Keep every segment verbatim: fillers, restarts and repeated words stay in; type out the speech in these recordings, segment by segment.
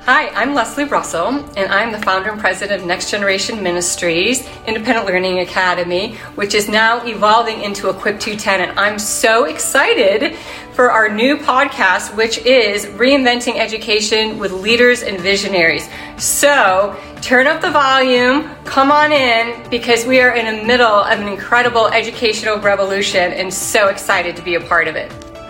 Hi, I'm Leslie Russell, and I'm the founder and president of Next Generation Ministries Independent Learning Academy, which is now evolving into Equip two ten. And I'm so excited for our new podcast, which is Reinventing Education with Leaders and Visionaries. So turn up the volume, come on in, because we are in the middle of an incredible educational revolution and so excited to be a part of it.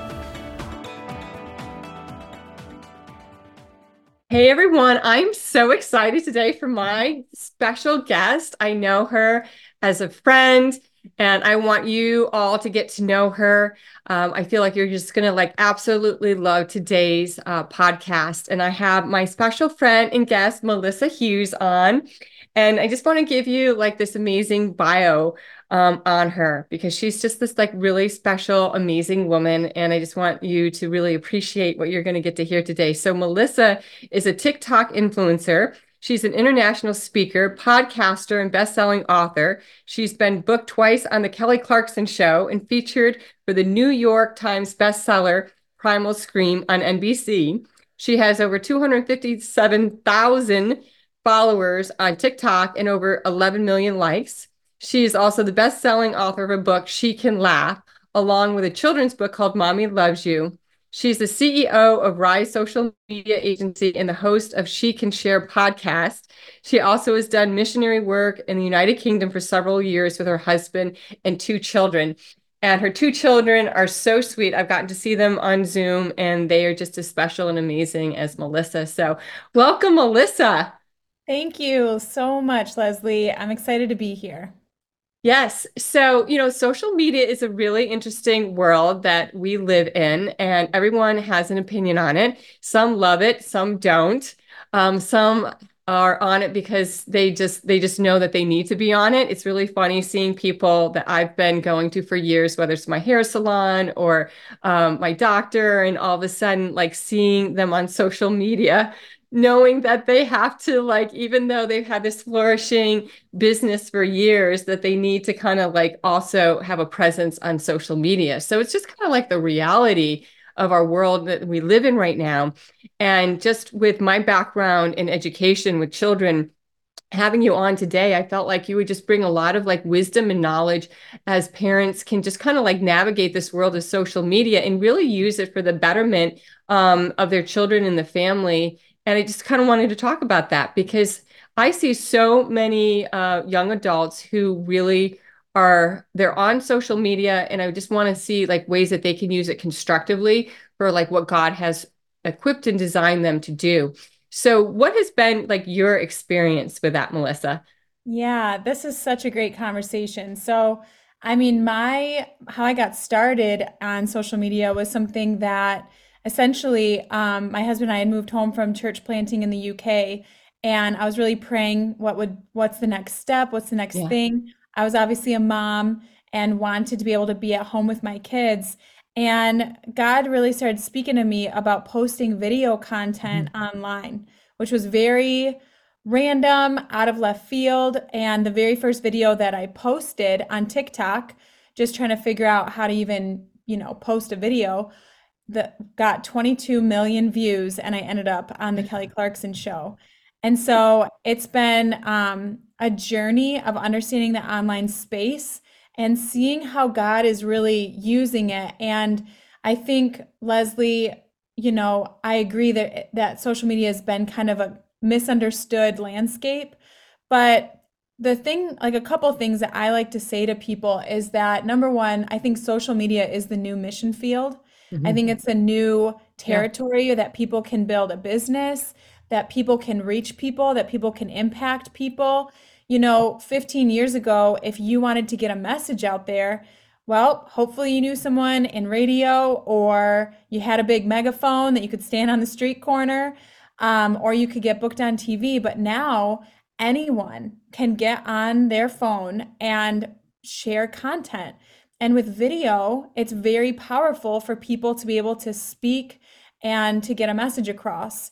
Hey everyone, I'm so excited today for my special guest. I know her as a friend and I want you all to get to know her. Um, I feel like you're just going to like absolutely love today's uh, podcast. And I have my special friend and guest, Melissa Hughes, on. And I just want to give you like this amazing bio um, on her because she's just this like really special, amazing woman. And I just want you to really appreciate what you're going to get to hear today. So Melissa is a TikTok influencer. She's an international speaker, podcaster, and best-selling author. She's been booked twice on The Kelly Clarkson Show and featured for the New York Times bestseller, Primal Scream on N B C. She has over two hundred fifty-seven thousand followers on TikTok and over eleven million likes. She is also the best-selling author of a book, She Can Laugh, along with a children's book called Mommy Loves You. She's the C E O of Rise Social Media Agency and the host of She Can Share podcast. She also has done missionary work in the United Kingdom for several years with her husband and two children. And her two children are so sweet. I've gotten to see them on Zoom, and they are just as special and amazing as Melissa. So welcome, Melissa. Thank you so much, Leslie. I'm excited to be here. Yes. So, you know, social media is a really interesting world that we live in, and everyone has an opinion on it. Some love it, some don't. Um, some are on it because they just they just know that they need to be on it. It's really funny seeing people that I've been going to for years, whether it's my hair salon or um, my doctor, and all of a sudden, like seeing them on social media, knowing that they have to like, even though they've had this flourishing business for years, that they need to kind of like also have a presence on social media. So it's just kind of like the reality of our world that we live in right now. And just with my background in education with children, having you on today, I felt like you would just bring a lot of like wisdom and knowledge as parents can just kind of like navigate this world of social media and really use it for the betterment um, of their children and the family. And I just kind of wanted to talk about that because I see so many uh, young adults who really are, they're on social media, and I just want to see like ways that they can use it constructively for like what God has equipped and designed them to do. So what has been like your experience with that, Melissa? Yeah, this is such a great conversation. So, I mean, my how I got started on social media was something that essentially um, my husband and I had moved home from church planting in the U K, and I was really praying what would what's the next step, what's the next Yeah. thing. I was obviously a mom and wanted to be able to be at home with my kids. And God really started speaking to me about posting video content Mhm. online, which was very random, out of left field. And the very first video that I posted on TikTok, just trying to figure out how to even, you know, post a video, that got twenty-two million views, and I ended up on the Kelly Clarkson Show. And so it's been um, a journey of understanding the online space and seeing how God is really using it. And I think, Leslie, you know, I agree that that social media has been kind of a misunderstood landscape. But the thing, like a couple of things that I like to say to people is that number one, I think social media is the new mission field. I Mhm. think it's a new Yeah. territory that people can build a business, that people can reach people, that people can impact people. You know, fifteen years ago, if you wanted to get a message out there, well, hopefully you knew someone in radio, or you had a big megaphone that you could stand on the street corner, um, or you could get booked on T V. But now anyone can get on their phone and share content. And with video, it's very powerful for people to be able to speak and to get a message across.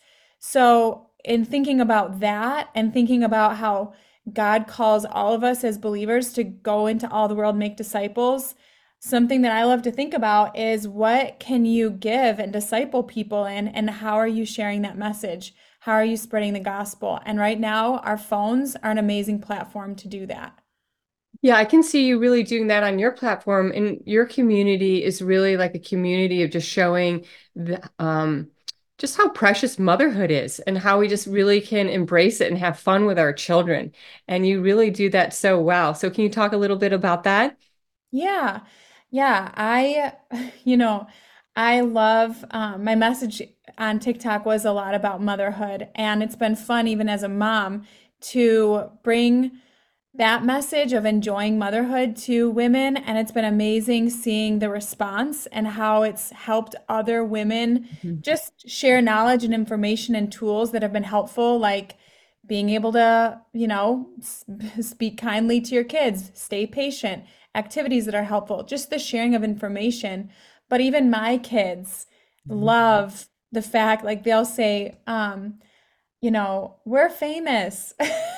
So, in thinking about that and thinking about how God calls all of us as believers to go into all the world, make disciples, something that I love to think about is what can you give and disciple people in, and how are you sharing that message? How are you spreading the gospel? And right now, our phones are an amazing platform to do that. Yeah, I can see you really doing that on your platform, and your community is really like a community of just showing the um just how precious motherhood is and how we just really can embrace it and have fun with our children. And you really do that so well. So can you talk a little bit about that? Yeah. Yeah. I, you know, I love um, my message on TikTok was a lot about motherhood. And it's been fun, even as a mom, to bring that message of enjoying motherhood to women. And it's been amazing seeing the response and how it's helped other women Mhm. just share knowledge and information and tools that have been helpful, like being able to, you know, s- speak kindly to your kids, stay patient, activities that are helpful, just the sharing of information. But even my kids love the fact, like they'll say, um, you know, we're famous.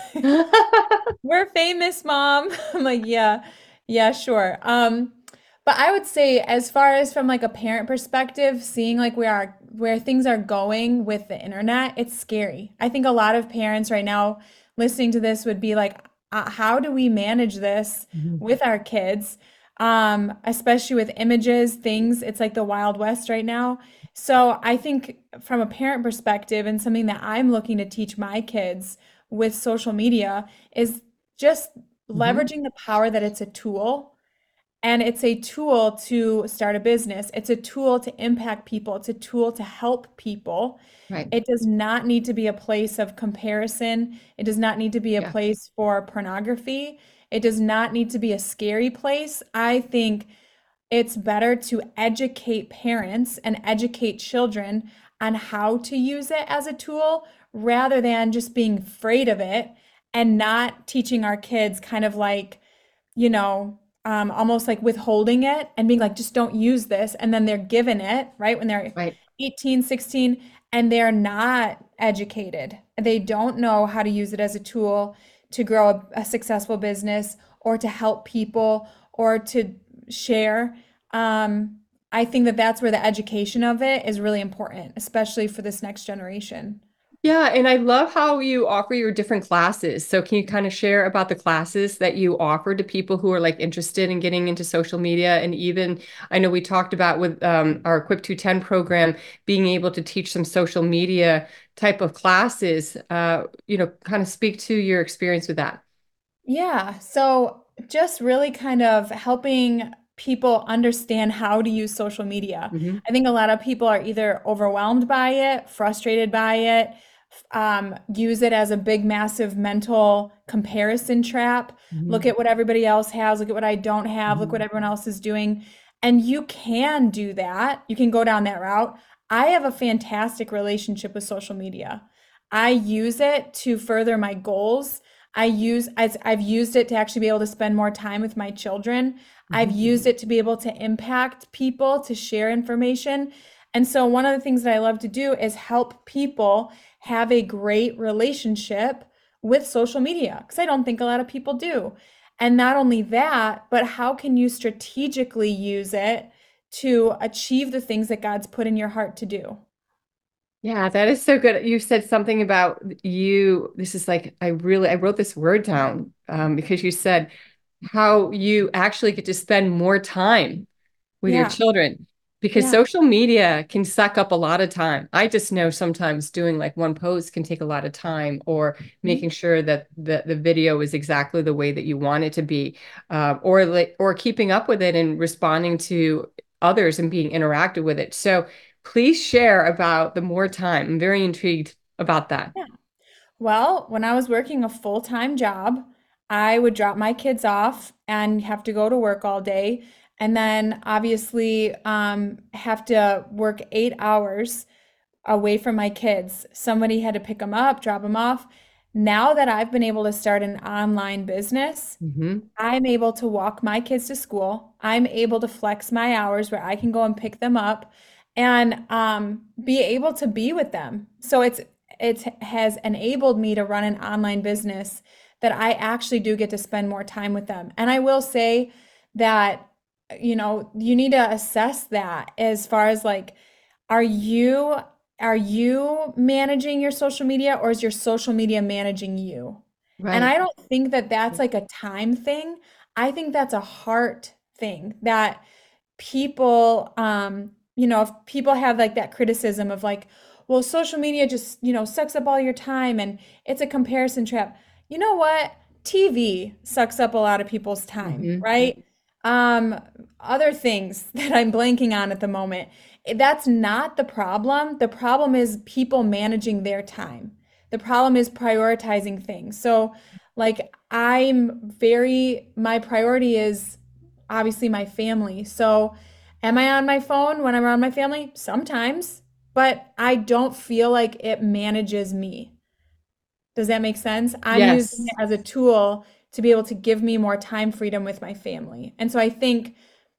We're famous, mom. I'm like, yeah, yeah, sure. Um, but I would say as far as from like a parent perspective, seeing like we are where things are going with the internet, it's scary. I think a lot of parents right now listening to this would be like, uh, how do we manage this Mhm. with our kids? Um, especially with images, things, it's like the Wild West right now. So I think from a parent perspective and something that I'm looking to teach my kids with social media is just Mhm. leveraging the power that it's a tool, and it's a tool to start a business. It's a tool to impact people. It's a tool to help people. Right. It does not need to be a place of comparison. It does not need to be a Yeah. place for pornography. It does not need to be a scary place. I think it's better to educate parents and educate children on how to use it as a tool rather than just being afraid of it and not teaching our kids kind of like, you know, um, almost like withholding it and being like, just don't use this. And then they're given it, right? When they're Right. eighteen, sixteen, and they're not educated. They don't know how to use it as a tool to grow a, a successful business or to help people or to share. Um, I think that that's where the education of it is really important, especially for this next generation. Yeah, and I love how you offer your different classes. So can you kind of share about the classes that you offer to people who are like interested in getting into social media? And even I know we talked about with um, our Equip two ten program being able to teach some social media type of classes. Uh, you know, kind of speak to your experience with that. Yeah, so just really kind of helping people understand how to use social media. Hmm. I think a lot of people are either overwhelmed by it, frustrated by it, um, use it as a big, massive mental comparison trap. Look Hmm. at what everybody else has, look at what I don't have, look what Hmm. everyone else is doing. And you can do that. You can go down that route. I have a fantastic relationship with social media. I use it to further my goals. I use as I've used it to actually be able to spend more time with my children. I've Hmm. used it to be able to impact people, to share information. And so one of the things that I love to do is help people have a great relationship with social media because I don't think a lot of people do. And not only that, but how can you strategically use it to achieve the things that God's put in your heart to do? Yeah, that is so good. You said something about you. This is like, I really, I wrote this word down um, because you said how you actually get to spend more time with your Yeah, children because yeah. social media can suck up a lot of time. I just know sometimes doing like one post can take a lot of time or making sure that the, the video is exactly the way that you want it to be, uh, or like, or keeping up with it and responding to others and being interactive with it. So please share about the more time. I'm very intrigued about that. Yeah. Well, when I was working a full-time job, I would drop my kids off and have to go to work all day, and then obviously um, have to work eight hours away from my kids. Somebody had to pick them up, drop them off. Now that I've been able to start an online business, Hmm. I'm able to walk my kids to school. I'm able to flex my hours where I can go and pick them up and um, be able to be with them. So it's it has enabled me to run an online business that I actually do get to spend more time with them. And I will say that, you know, you need to assess that as far as like, are you are you managing your social media or is your social media managing you? And Right. I don't think that that's like a time thing. I think that's a heart thing that people, um, you know, if people have like that criticism of like, well, social media just, you know, sucks up all your time and it's a comparison trap. You know what? T V sucks up a lot of people's time, Hmm. right? Um, Other things that I'm blanking on at the moment. That's not the problem. The problem is people managing their time. The problem is prioritizing things. So, like, I'm very, my priority is obviously my family. So, am I on my phone when I'm around my family? Sometimes, but I don't feel like it manages me. Does that make sense? I'm using it Yes. as a tool to be able to give me more time freedom with my family. And so I think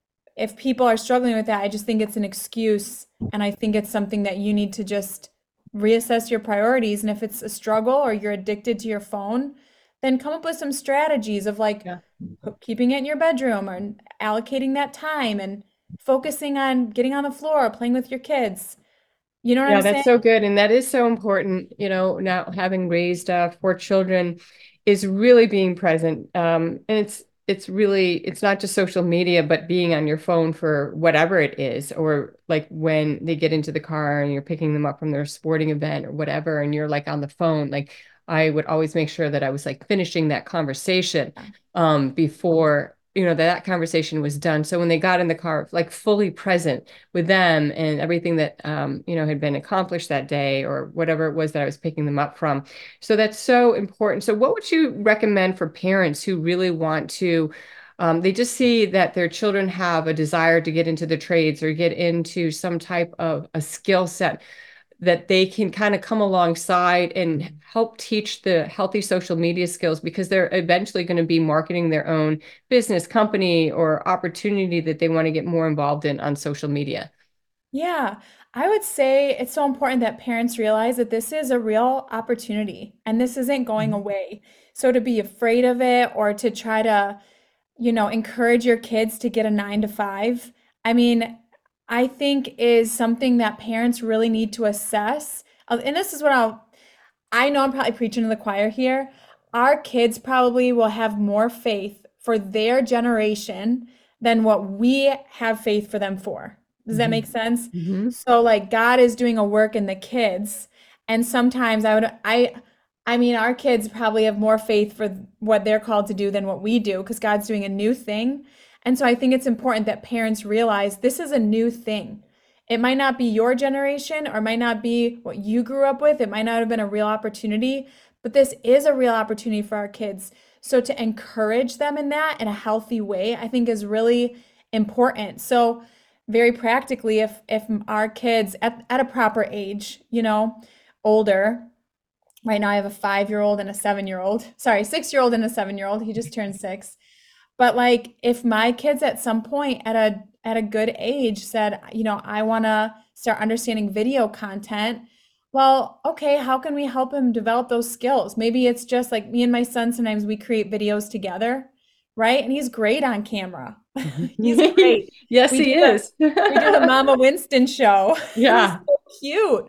if people are struggling with that, I just think it's an excuse. And I think it's something that you need to just reassess your priorities. And if it's a struggle or you're addicted to your phone, then come up with some strategies of like Yeah. keeping it in your bedroom or allocating that time and focusing on getting on the floor, playing with your kids. You know what I'm Yeah, that's saying? so good. And that is so important, you know, now having raised uh, four children is really being present. Um, and it's it's really it's not just social media, but being on your phone for whatever it is, or like when they get into the car and you're picking them up from their sporting event or whatever, and you're like on the phone. Like I would always make sure that I was like finishing that conversation um before, you know, that that conversation was done. So when they got in the car, like fully present with them and everything that um, you know, had been accomplished that day or whatever it was that I was picking them up from. So that's so important. So what would you recommend for parents who really want to um, they just see that their children have a desire to get into the trades or get into some type of a skill set that they can kind of come alongside and help teach the healthy social media skills because they're eventually going to be marketing their own business company or opportunity that they want to get more involved in on social media. Yeah, I would say it's so important that parents realize that this is a real opportunity and this isn't going Mhm. away. So to be afraid of it or to try to, you know, encourage your kids to get a nine to five, I mean, I think is something that parents really need to assess. Uh, And this is what I'll, I know I'm probably preaching to the choir here. Our kids probably will have more faith for their generation than what we have faith for them for. Does that make Mhm. sense? Mhm. So like God is doing a work in the kids, and sometimes I would I I mean our kids probably have more faith for what they're called to do than what we do because God's doing a new thing. And so I think it's important that parents realize this is a new thing. It might not be your generation or it might not be what you grew up with. It might not have been a real opportunity, but this is a real opportunity for our kids. So to encourage them in that in a healthy way, I think is really important. So very practically, if if our kids at, at a proper age, you know, older, right now I have a five year old and a seven year old, sorry, six year old and a seven year old. He just turned six. But like if my kids at some point at a at a good age said, you know, I want to start understanding video content, well, okay, how can we help him develop those skills? Maybe it's just like me and my son sometimes we create videos together, right? And he's great on camera. He's Mhm. great. Yes, We do he the is. we do the Mama Winston show. He's Yeah. so cute.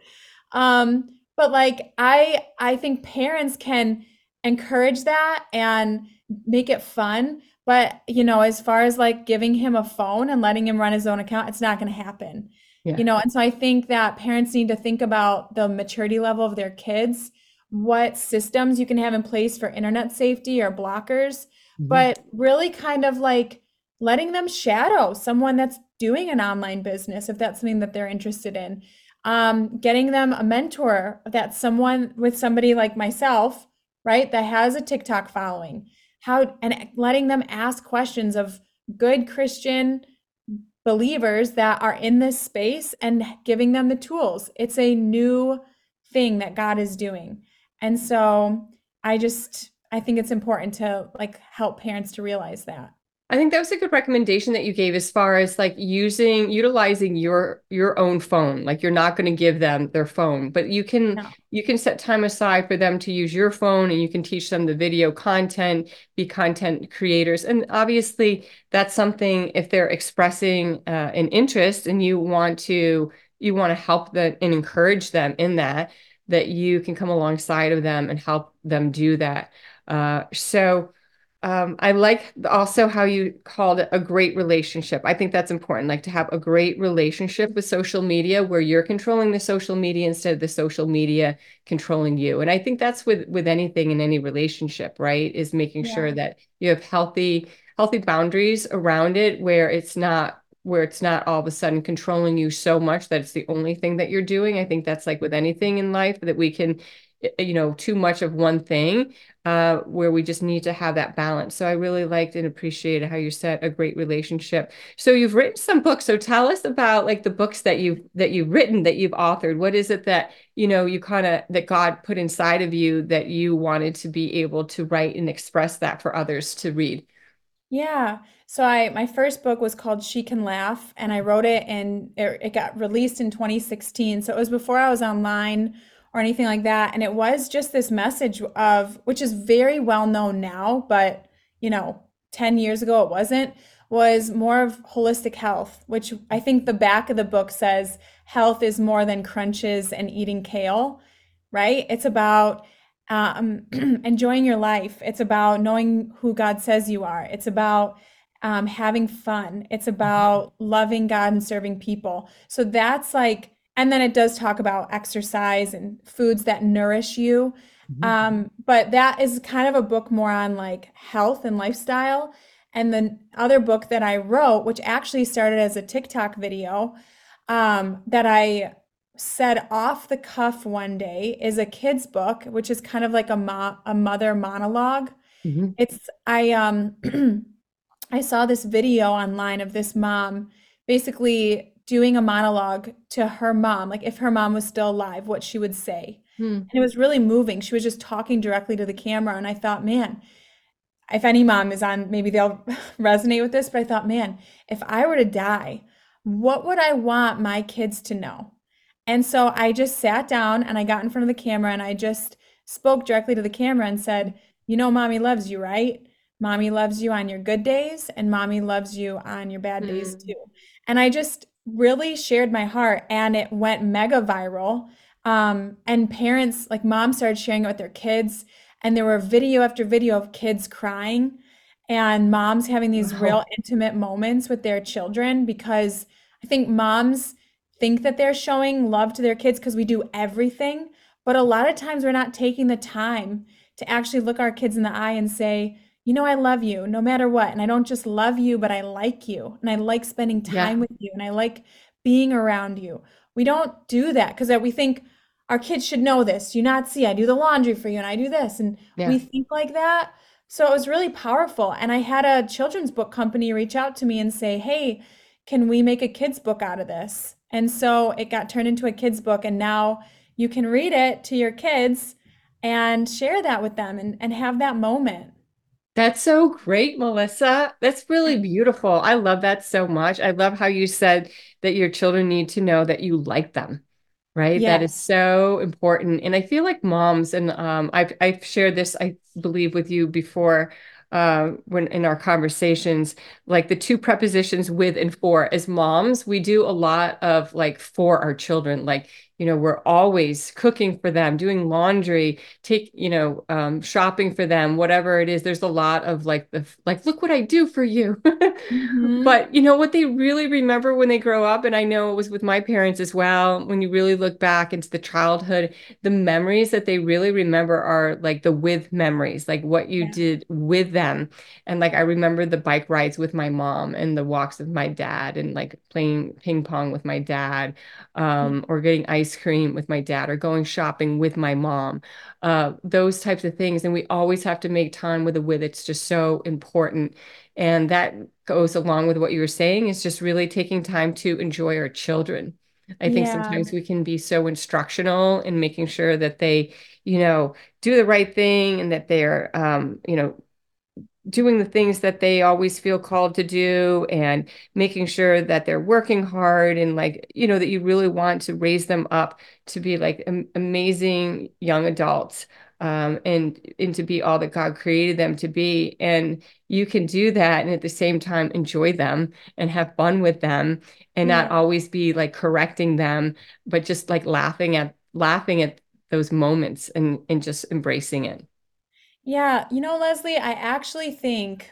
Um, but like I I think parents can encourage that and make it fun. But, you know, as far as like giving him a phone and letting him run his own account, it's not going to happen. You Yeah. know, and so I think that parents need to think about the maturity level of their kids, what systems you can have in place for internet safety or blockers, Mhm. but really kind of like letting them shadow someone that's doing an online business if that's something that they're interested in. Um, getting them a mentor that's someone with somebody like myself, right, that has a TikTok following how and letting them ask questions of good Christian believers that are in this space and giving them the tools. It's a new thing that God is doing. And so I just I think it's important to like help parents to realize that. I think that was a good recommendation that you gave as far as like using utilizing your your own phone. Like you're not going to give them their phone, but you can No. you can set time aside for them to use your phone and you can teach them the video content, be content creators. And obviously that's something if they're expressing uh, an interest and you want to you want to help them and encourage them in that, that you can come alongside of them and help them do that. Uh, so um, I like also how you called it a great relationship. I think that's important, like to have a great relationship with social media where you're controlling the social media instead of the social media controlling you. And I think that's with with anything in any relationship, right? Is making sure Yeah. that you have healthy healthy boundaries around it where it's not where it's not all of a sudden controlling you so much that it's the only thing that you're doing. I think that's like with anything in life that we can, you know, too much of one thing, uh, where we just need to have that balance. So I really liked and appreciated how you said a great relationship. So you've written some books. So tell us about like the books that you've that you've written, that you've authored. What is it that, you know, you kind of that God put inside of you that you wanted to be able to write and express that for others to read? Yeah. So I my first book was called She Can Laugh, and I wrote it and it, it got released in twenty sixteen. So it was before I was online or anything like that. And it was just this message of, which is very well known now, but you know, ten years ago it wasn't, was more of holistic health, which I think the back of the book says health is more than crunches and eating kale, right? It's about um, enjoying your life. It's about knowing who God says you are. It's about um, having fun. It's about loving God and serving people. So that's like, and then it does talk about exercise and foods that nourish you. Mhm. Um, but that is kind of a book more on like health and lifestyle. And the other book that I wrote, which actually started as a TikTok video, um, that I said off the cuff one day, is a kid's book, which is kind of like a mo a mother monologue. Mhm. It's I um I saw this video online of this mom basically doing a monologue to her mom, like if her mom was still alive, what she would say. Mhm. And it was really moving. She was just talking directly to the camera, and I thought, man, if any mom is on, maybe they'll resonate with this, but I thought, man, if I were to die, what would I want my kids to know? And so I just sat down and I got in front of the camera and I just spoke directly to the camera and said, you know, mommy loves you, right? Mommy loves you on your good days and mommy loves you on your bad days too. Mhm. And I just really shared my heart and it went mega viral. Um, and parents, like moms started sharing it with their kids and there were video after video of kids crying and moms having these real Wow. intimate moments with their children because I think moms think that they're showing love to their kids because we do everything, but a lot of times we're not taking the time to actually look our kids in the eye and say, you know, I love you no matter what. And I don't just love you, but I like you. And I like spending Yeah. time with you. And I like being around you. We don't do that because we think our kids should know this. Do you not see? I do the laundry for you and I do this. And we Yeah. think like that. So it was really powerful. And I had a children's book company reach out to me and say, hey, can we make a kids book out of this? And so it got turned into a kids book. And now you can read it to your kids and share that with them and, and have that moment. That's so great, Melissa. That's really beautiful. I love that so much. I love how you said that your children need to know that you like them, right? That is Yes. so important. And I feel like moms, and um, I've I've shared this, I believe, with you before, uh, when in our conversations, like the two prepositions with and for. As moms, we do a lot of like for our children, like, you know, we're always cooking for them, doing laundry, take, you know, um, shopping for them, whatever it is. There's a lot of like the like, look what I do for you. Hmm. But you know what they really remember when they grow up, and I know it was with my parents as well, when you really look back into the childhood, the memories that they really remember are like the with memories, like what you Yeah. did with them. And like I remember the bike rides with my mom and the walks with my dad and like playing ping pong with my dad, Yeah. um, or getting ice cream with my dad or going shopping with my mom, uh, those types of things. And we always have to make time with the with. It's just so important. And that goes along with what you were saying, is just really taking time to enjoy our children. I think Yeah. sometimes we can be so instructional in making sure that they, you know, do the right thing and that they're, um, you know, doing the things that they always feel called to do and making sure that they're working hard and like, you know, that you really want to raise them up to be like am amazing young adults. um, and and to be all that God created them to be. And you can do that and at the same time enjoy them and have fun with them and not Yeah. always be like correcting them, but just like laughing at laughing at those moments and and just embracing it. Yeah, you know, Leslie, I actually think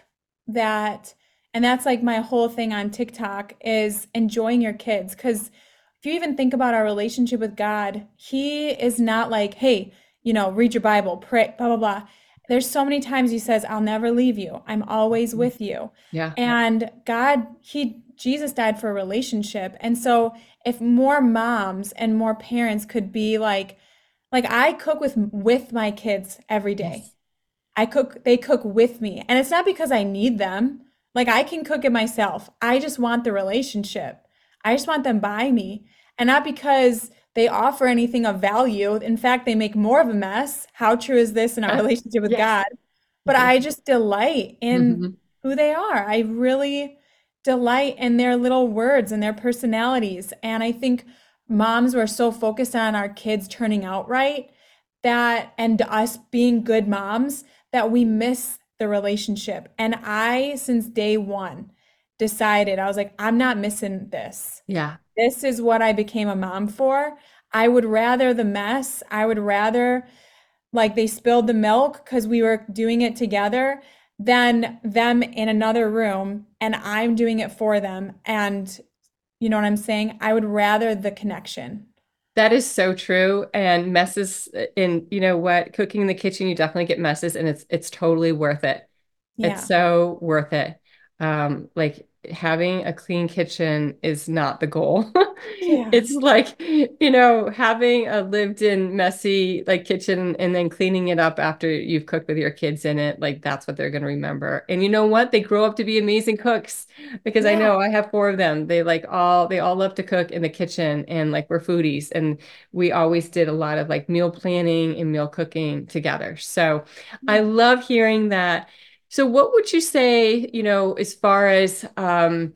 that, and that's like my whole thing on TikTok is enjoying your kids. Because if you even think about our relationship with God, He is not like, hey, you know, read your Bible, pray, blah, blah, blah. There's so many times He says, I'll never leave you. I'm always with you. Yeah. And God, He, Jesus died for a relationship. And so if more moms and more parents could be like, like I cook with with my kids every day. Yes. I cook, they cook with me. And it's not because I need them. Like I can cook it myself. I just want the relationship. I just want them by me. And not because they offer anything of value. In fact, they make more of a mess. How true is this in our relationship with Yes. God? But I just delight in Mhm. who they are. I really delight in their little words and their personalities. And I think moms were so focused on our kids turning out right that and us being good moms that we miss the relationship. And I, since day one, decided I was like, I'm not missing this. Yeah. This is what I became a mom for. I would rather the mess. I would rather like they spilled the milk because we were doing it together than them in another room and I'm doing it for them. And you know what I'm saying? I would rather the connection. That is so true. And messes in, you know what, cooking in the kitchen, you definitely get messes and it's it's totally worth it. It's Yeah. so worth it. Um, like having a clean kitchen is not the goal. Yeah. It's like, you know, having a lived-in messy like kitchen and then cleaning it up after you've cooked with your kids in it, like that's what they're going to remember. And you know what? They grow up to be amazing cooks because I Yeah. know I have four of them. They like all they all love to cook in the kitchen and like we're foodies and we always did a lot of like meal planning and meal cooking together. So I Yeah. love hearing that. So what would you say, you know, as far as um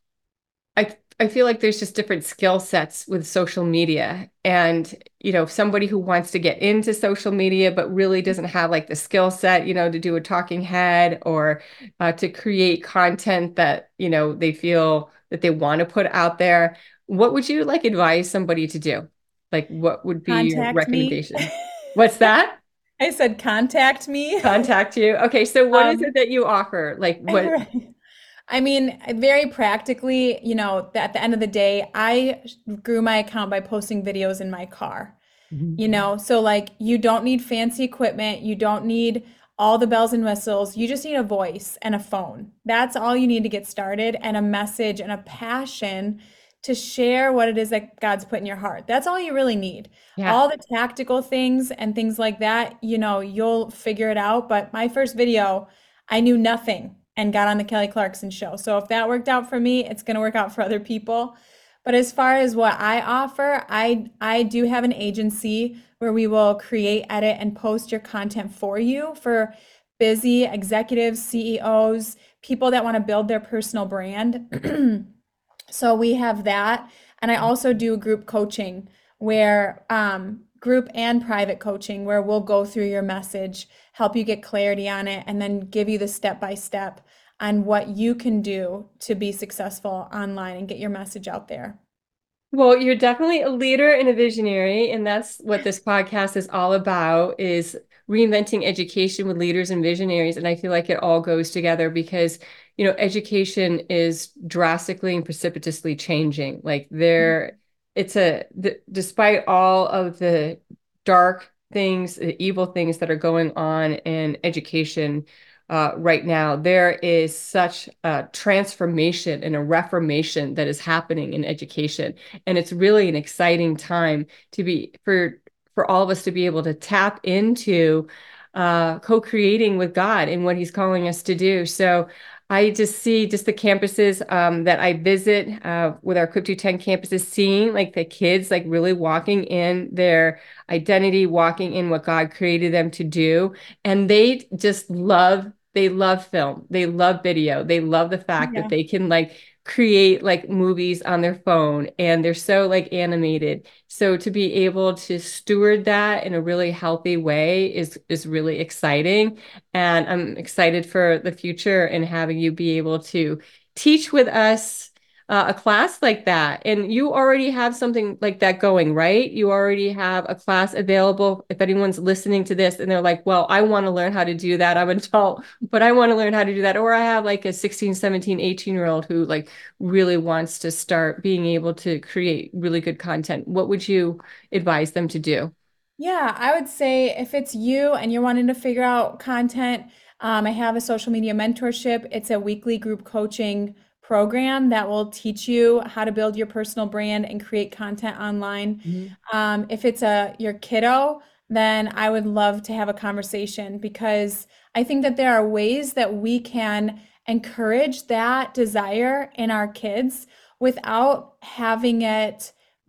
I I feel like there's just different skill sets with social media and you know somebody who wants to get into social media but really doesn't have like the skill set you know to do a talking head or uh, to create content that you know they feel that they want to put out there. What would you like advise somebody to do? Like what would be your Contact me. recommendation? What's that? I said contact me. Contact you. Okay, so what is it Um, that you offer? Like what? right. I mean, very practically, you know, at the end of the day, I grew my account by posting videos in my car. Mhm. You know, so like you don't need fancy equipment, you don't need all the bells and whistles. You just need a voice and a phone. That's all you need to get started and a message and a passion to share what it is that God's put in your heart. That's all you really need. Yeah. All the tactical things and things like that, you know, you'll figure it out. But my first video, I knew nothing and got on the Kelly Clarkson show. So if that worked out for me, it's going to work out for other people. But as far as what I offer, I I do have an agency where we will create, edit, and post your content for you for busy executives, C E Os, people that want to build their personal brand. So we have that. And I also do group coaching where um, group and private coaching where we'll go through your message, help you get clarity on it, and then give you the step by step on what you can do to be successful online and get your message out there. Well, you're definitely a leader and a visionary, and that's what this podcast is all about, is reinventing education with leaders and visionaries. And I feel like it all goes together because, you know, education is drastically and precipitously changing. Like there, it's a, the, despite all of the dark things, the evil things that are going on in education, uh, right now, there is such a transformation and a reformation that is happening in education. And it's really an exciting time to be for for all of us to be able to tap into uh, co-creating with God and what He's calling us to do. So I just see just the campuses um, that I visit uh, with our Equip to ten campuses, seeing like the kids like really walking in their identity, walking in what God created them to do, and they just love. They love film. They love video. They love the fact that Yeah. they can like create like movies on their phone and they're so like animated. So to be able to steward that in a really healthy way is is really exciting. And I'm excited for the future and having you be able to teach with us uh, a class like that. And you already have something like that going, right? You already have a class available. If anyone's listening to this and they're like, well, I want to learn how to do that. I'm an adult, but I want to learn how to do that. Or I have like a sixteen, seventeen, eighteen year old who like really wants to start being able to create really good content. What would you advise them to do? Yeah, I would say if it's you and you're wanting to figure out content, um, I have a social media mentorship. It's a weekly group coaching program that will teach you how to build your personal brand and create content online. Mhm. Um, if it's a your kiddo, then I would love to have a conversation because I think that there are ways that we can encourage that desire in our kids without having it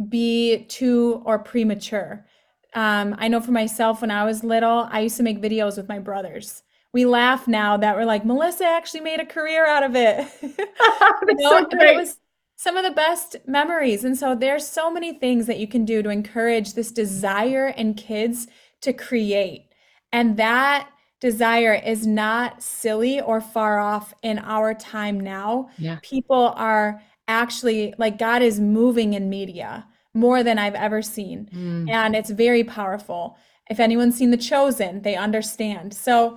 be too or premature. Um, I know for myself, when I was little, I used to make videos with my brothers. We laugh now that we're like, Melissa actually made a career out of it. You That's know, so but it great. was some of the best memories. And so there's so many things that you can do to encourage this desire in kids to create. And that desire is not silly or far off in our time now. Yeah. People are actually like God is moving in media more than I've ever seen. Mm. And it's very powerful. If anyone's seen The Chosen, they understand. So,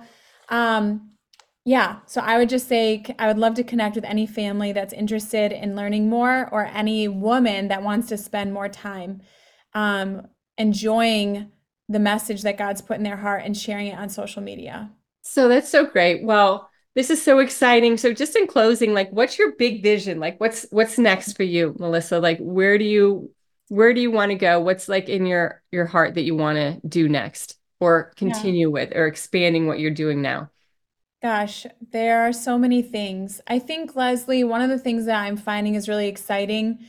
um, yeah, so I would just say I would love to connect with any family that's interested in learning more or any woman that wants to spend more time um, enjoying the message that God's put in their heart and sharing it on social media. So that's so great. Well, this is so exciting. So just in closing, like what's your big vision? Like what's what's next for you, Melissa? Like where do you where do you want to go? What's like in your your heart that you want to do next or Yeah. continue with or expanding what you're doing now? Gosh, there are so many things. I think, Leslie, one of the things that I'm finding is really exciting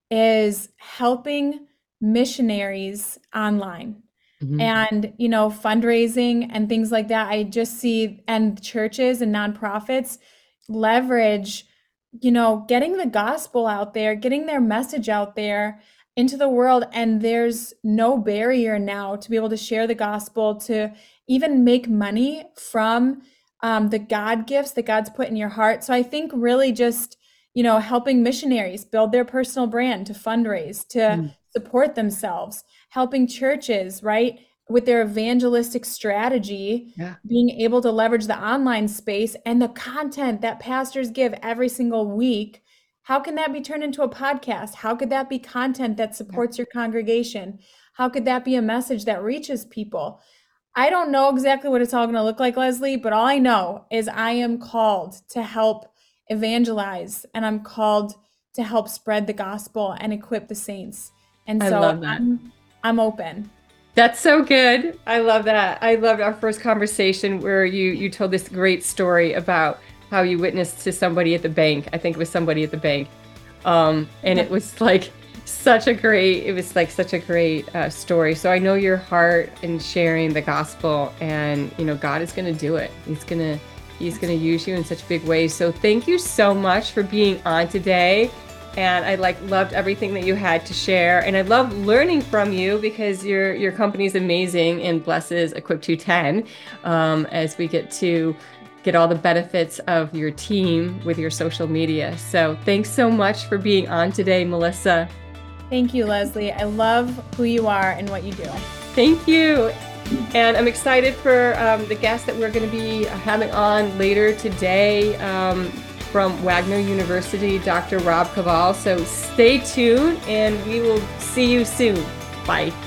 is helping missionaries online Mhm. and, you know, fundraising and things like that. I just see, and churches and nonprofits leverage, you know, getting the gospel out there, getting their message out there into the world. And there's no barrier now to be able to share the gospel, to even make money from um, the God gifts that God's put in your heart. So I think really just, you know, helping missionaries build their personal brand, to fundraise, to Mm. support themselves, helping churches, right, with their evangelistic strategy, Yeah. being able to leverage the online space and the content that pastors give every single week. How can that be turned into a podcast? How could that be content that Yeah. supports your congregation? How could that be a message that reaches people? I don't know exactly what it's all going to look like, Leslie, but all I know is I am called to help evangelize and I'm called to help spread the gospel and equip the saints. And I so love that. I'm I'm open. That's so good. I love that. I loved our first conversation where you you told this great story about how you witnessed to somebody at the bank. I think it was somebody at the bank. Um, and it was like such a great, it was like such a great uh, story. So I know your heart in sharing the gospel and, you know, God is going to do it. He's going to, he's going to use you in such big ways. So thank you so much for being on today. And I like loved everything that you had to share. And I love learning from you because your your company is amazing and blesses Equip two ten um, as we get to get all the benefits of your team with your social media. So thanks so much for being on today, Melissa. Thank you, Leslie. I love who you are and what you do. Thank you. And I'm excited for um, the guest that we're going to be having on later today. Um, from Wagner University, Doctor Rob Caval. So stay tuned and we will see you soon. Bye.